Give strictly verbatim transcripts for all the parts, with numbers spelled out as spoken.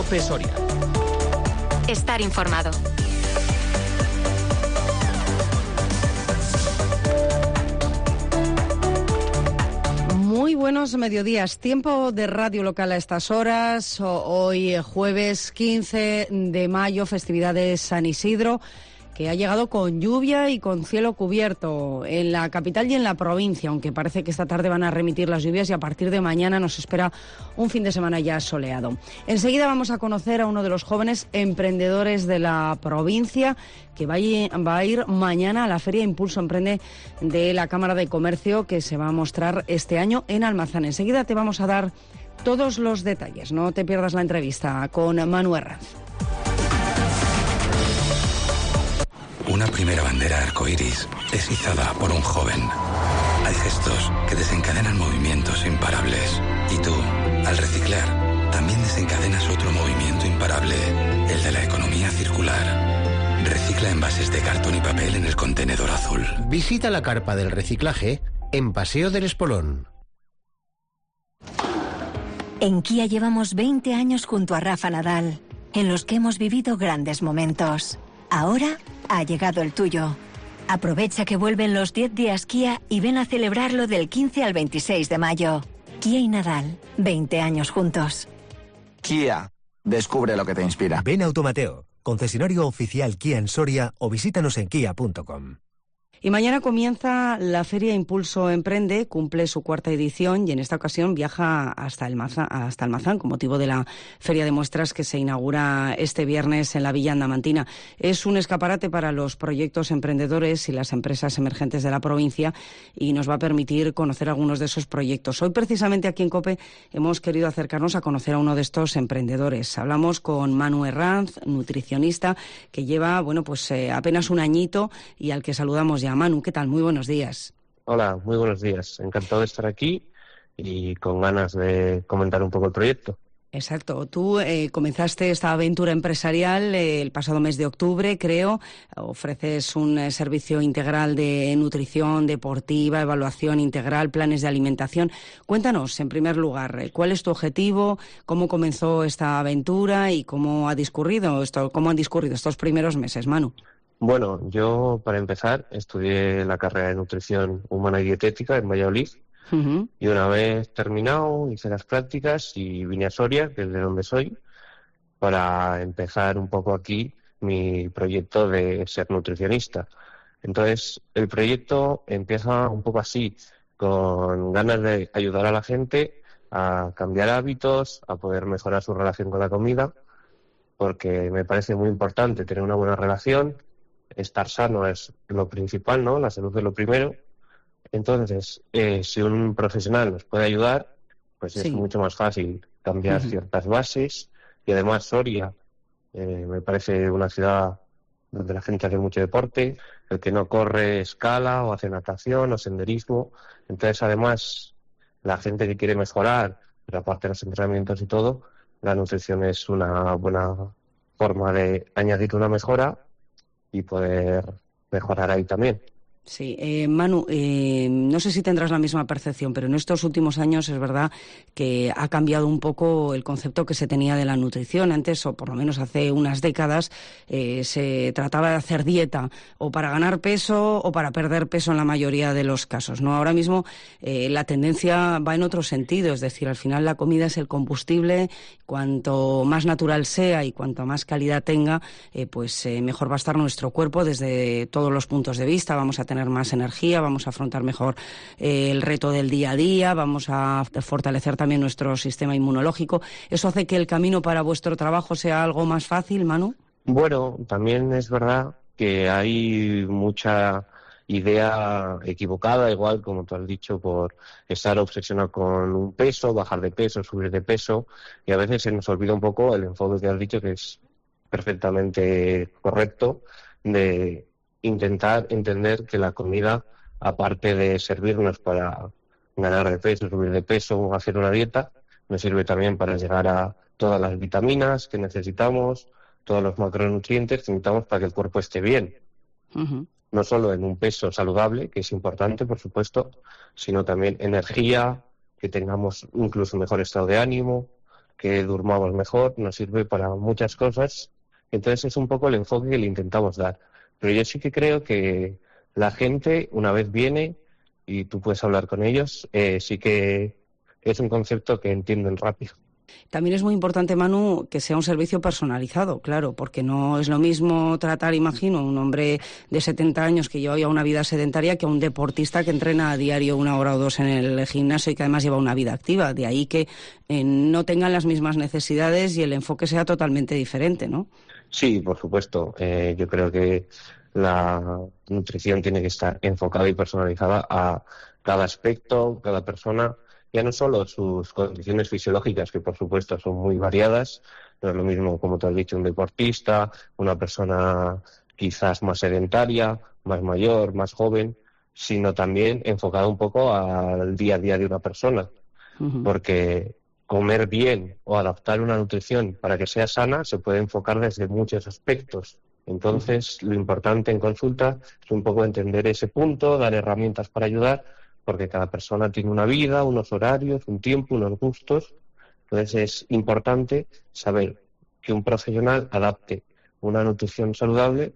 COPE Soria. Estar informado. Muy buenos mediodías. Tiempo de radio local a estas horas. Hoy jueves quince de mayo, festividad de San Isidro, que ha llegado con lluvia y con cielo cubierto en la capital y en la provincia, aunque parece que esta tarde van a remitir las lluvias y a partir de mañana nos espera un fin de semana ya soleado. Enseguida vamos a conocer a uno de los jóvenes emprendedores de la provincia que va a ir mañana a la Feria Impulso Emprende de la Cámara de Comercio, que se va a mostrar este año en Almazán. Enseguida te vamos a dar todos los detalles. No te pierdas la entrevista con Manu Herranz. Una primera bandera arcoíris es izada por un joven. Hay gestos que desencadenan movimientos imparables. Y tú, al reciclar, también desencadenas otro movimiento imparable, el de la economía circular. Recicla envases de cartón y papel en el contenedor azul. Visita la carpa del reciclaje en Paseo del Espolón. En Kia llevamos veinte años junto a Rafa Nadal, en los que hemos vivido grandes momentos. Ahora ha llegado el tuyo. Aprovecha que vuelven los diez días Kia y ven a celebrarlo del quince al veintiséis de mayo. Kia y Nadal, veinte años juntos. Kia, descubre lo que te inspira. Ven a Automateo, concesionario oficial Kia en Soria, o visítanos en kia punto com. Y mañana comienza la Feria Impulso Emprende, cumple su cuarta edición y en esta ocasión viaja hasta Almazán, hasta Almazán con motivo de la Feria de Muestras que se inaugura este viernes en la Villa Andamantina. Es un escaparate para los proyectos emprendedores y las empresas emergentes de la provincia y nos va a permitir conocer algunos de esos proyectos. Hoy precisamente aquí en COPE hemos querido acercarnos a conocer a uno de estos emprendedores. Hablamos con Manu Herranz, nutricionista, que lleva bueno pues eh, apenas un añito y al que saludamos ya. Manu, ¿qué tal? Muy buenos días. Hola, muy buenos días. Encantado de estar aquí y con ganas de comentar un poco el proyecto. Exacto. Tú eh, comenzaste esta aventura empresarial eh, el pasado mes de octubre, creo. Ofreces un eh, servicio integral de nutrición deportiva, evaluación integral, planes de alimentación. Cuéntanos, en primer lugar, eh, ¿cuál es tu objetivo? ¿Cómo comenzó esta aventura y cómo ha discurrido esto, cómo han discurrido estos primeros meses, Manu? Bueno, yo para empezar estudié la carrera de nutrición humana y dietética en Valladolid. Uh-huh. Y una vez terminado hice las prácticas y vine a Soria, que es de donde soy, para empezar un poco aquí mi proyecto de ser nutricionista. Entonces el proyecto empieza un poco así, con ganas de ayudar a la gente a cambiar hábitos, a poder mejorar su relación con la comida, porque me parece muy importante tener una buena relación. Estar sano es lo principal, ¿no? La salud es lo primero. Entonces, eh, si un profesional nos puede ayudar, pues es sí. mucho más fácil cambiar uh-huh. ciertas bases. Y además Soria eh, me parece una ciudad donde la gente hace mucho deporte. El que no corre escala o hace natación o senderismo. Entonces, además, la gente que quiere mejorar, pero aparte de los entrenamientos y todo, la nutrición es una buena forma de añadir una mejora y poder mejorar ahí también. Sí, eh, Manu, eh, no sé si tendrás la misma percepción, pero en estos últimos años es verdad que ha cambiado un poco el concepto que se tenía de la nutrición. Antes, o por lo menos hace unas décadas, eh, se trataba de hacer dieta o para ganar peso o para perder peso en la mayoría de los casos, ¿no? Ahora mismo eh, la tendencia va en otro sentido, es decir, al final la comida es el combustible. Cuanto más natural sea y cuanto más calidad tenga, eh, pues eh, mejor va a estar nuestro cuerpo desde todos los puntos de vista. Vamos a tener más energía, vamos a afrontar mejor eh, el reto del día a día, vamos a fortalecer también nuestro sistema inmunológico. ¿Eso hace que el camino para vuestro trabajo sea algo más fácil, Manu? Bueno, también es verdad que hay mucha idea equivocada, igual como tú has dicho, por estar obsesionado con un peso, bajar de peso, subir de peso, y a veces se nos olvida un poco el enfoque que has dicho, que es perfectamente correcto, de intentar entender que la comida, aparte de servirnos para ganar de peso, subir de peso o hacer una dieta, nos sirve también para llegar a todas las vitaminas que necesitamos, todos los macronutrientes que necesitamos para que el cuerpo esté bien. Uh-huh. No solo en un peso saludable, que es importante, por supuesto, sino también energía, que tengamos incluso mejor estado de ánimo, que durmamos mejor, nos sirve para muchas cosas. Entonces es un poco el enfoque que le intentamos dar. Pero yo sí que creo que la gente, una vez viene y tú puedes hablar con ellos, eh, sí que es un concepto que entienden rápido. También es muy importante, Manu, que sea un servicio personalizado, claro, porque no es lo mismo tratar, imagino, a un hombre de setenta años que lleva ya una vida sedentaria que a un deportista que entrena a diario una hora o dos en el gimnasio y que además lleva una vida activa. De ahí que eh, no tengan las mismas necesidades y el enfoque sea totalmente diferente, ¿no? Sí, por supuesto. Eh, yo creo que la nutrición tiene que estar enfocada y personalizada a cada aspecto, cada persona. Ya no solo sus condiciones fisiológicas, que por supuesto son muy variadas, no es lo mismo, como te has dicho, un deportista, una persona quizás más sedentaria, más mayor, más joven, sino también enfocado un poco al día a día de una persona. Uh-huh. Porque comer bien o adaptar una nutrición para que sea sana se puede enfocar desde muchos aspectos. Entonces, uh-huh. lo importante en consulta es un poco entender ese punto, dar herramientas para ayudar, porque cada persona tiene una vida, unos horarios, un tiempo, unos gustos. Entonces es importante saber que un profesional adapte una nutrición saludable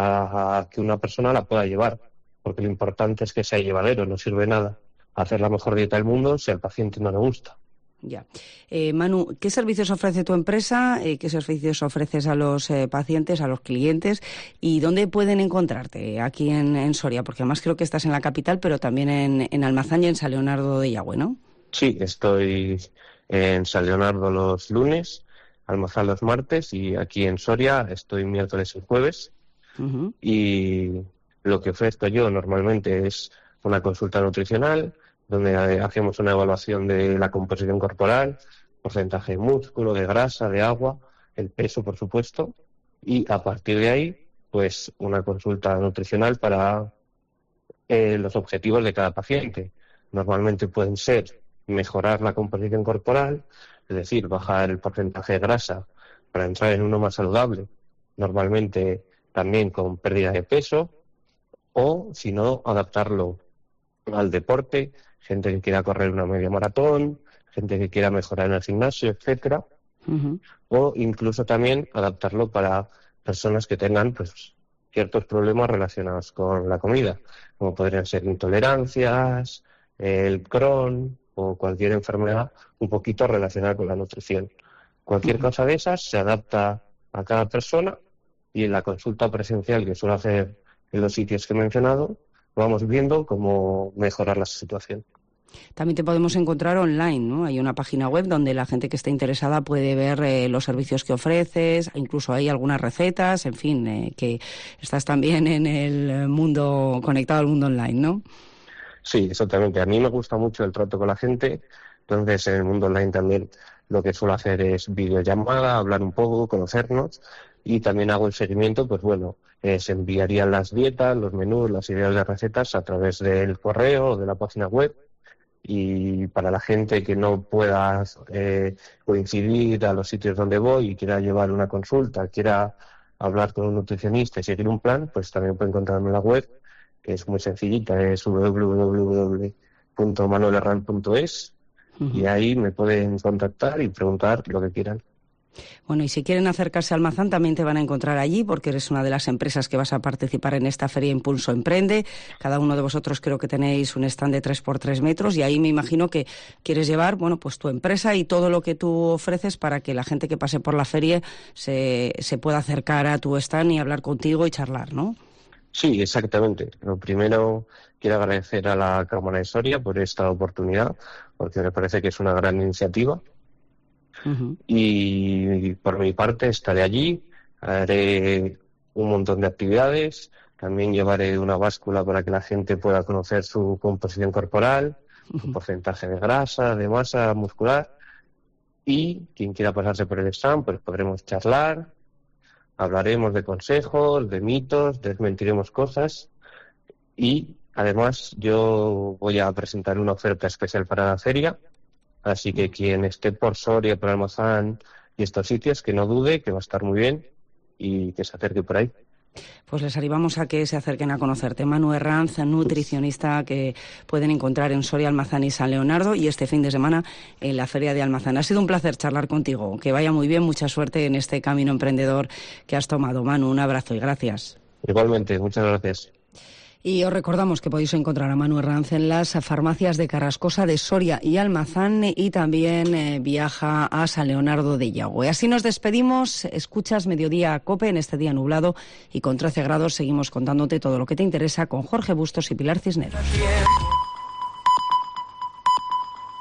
a, a que una persona la pueda llevar, porque lo importante es que sea llevadero, no sirve nada hacer la mejor dieta del mundo si al paciente no le gusta. Ya. Eh, Manu, ¿qué servicios ofrece tu empresa? Eh, ¿Qué servicios ofreces a los eh, pacientes, a los clientes? ¿Y dónde pueden encontrarte aquí en, en Soria? Porque además creo que estás en la capital, pero también en, en Almazán y en San Leonardo de Yagüe, ¿no? Sí, estoy en San Leonardo los lunes, Almazán los martes y aquí en Soria estoy miércoles y jueves. Uh-huh. Y lo que ofrezco yo normalmente es una consulta nutricional, donde hacemos una evaluación de la composición corporal, porcentaje de músculo, de grasa, de agua, el peso, por supuesto, y a partir de ahí, pues una consulta nutricional para eh, los objetivos de cada paciente. Normalmente pueden ser mejorar la composición corporal, es decir, bajar el porcentaje de grasa para entrar en uno más saludable, normalmente también con pérdida de peso, o si no, adaptarlo al deporte, gente que quiera correr una media maratón, gente que quiera mejorar en el gimnasio, etcétera, uh-huh. o incluso también adaptarlo para personas que tengan pues ciertos problemas relacionados con la comida, como podrían ser intolerancias, el Crohn o cualquier enfermedad un poquito relacionada con la nutrición. Cualquier uh-huh. cosa de esas se adapta a cada persona y en la consulta presencial que suelo hacer en los sitios que he mencionado, vamos viendo cómo mejorar la situación. También te podemos encontrar online, ¿no? Hay una página web donde la gente que esté interesada puede ver eh, los servicios que ofreces, incluso hay algunas recetas, en fin, eh, que estás también en el mundo, conectado al mundo online, ¿no? Sí, exactamente. A mí me gusta mucho el trato con la gente, entonces en el mundo online también lo que suelo hacer es videollamada, hablar un poco, conocernos, y también hago el seguimiento, pues bueno, eh, se enviarían las dietas, los menús, las ideas de recetas a través del correo o de la página web. Y para la gente que no pueda eh, coincidir a los sitios donde voy y quiera llevar una consulta, quiera hablar con un nutricionista y seguir un plan, pues también puede encontrarme en la web, que es muy sencillita, es doble u doble u doble u punto manuel herrán punto es, uh-huh. y ahí me pueden contactar y preguntar lo que quieran. Bueno, y si quieren acercarse a Almazán también te van a encontrar allí, porque eres una de las empresas que vas a participar en esta Feria Impulso Emprende. Cada uno de vosotros creo que tenéis un stand de tres por tres metros y ahí me imagino que quieres llevar, bueno, pues tu empresa y todo lo que tú ofreces para que la gente que pase por la feria se, se pueda acercar a tu stand y hablar contigo y charlar, ¿no? Sí, exactamente. Lo primero, quiero agradecer a la Cámara de Soria por esta oportunidad, porque me parece que es una gran iniciativa. Uh-huh. Y por mi parte estaré allí, haré un montón de actividades, también llevaré una báscula para que la gente pueda conocer su composición corporal, uh-huh. su porcentaje de grasa, de masa muscular, y quien quiera pasarse por el stand, pues podremos charlar, hablaremos de consejos, de mitos, desmentiremos cosas y además yo voy a presentar una oferta especial para la feria. Así que quien esté por Soria, por Almazán y estos sitios, que no dude, que va a estar muy bien y que se acerque por ahí. Pues les animamos a que se acerquen a conocerte. Manu Herranz, nutricionista, que pueden encontrar en Soria, Almazán y San Leonardo, y este fin de semana en la Feria de Almazán. Ha sido un placer charlar contigo. Que vaya muy bien, mucha suerte en este camino emprendedor que has tomado. Manu, un abrazo y gracias. Igualmente, muchas gracias. Y os recordamos que podéis encontrar a Manu Herranz en las farmacias de Carrascosa, de Soria y Almazán, y también eh, viaja a San Leonardo de Yagüe. Así nos despedimos. Escuchas Mediodía Cope en este día nublado y con trece grados. Seguimos contándote todo lo que te interesa con Jorge Bustos y Pilar Cisneros.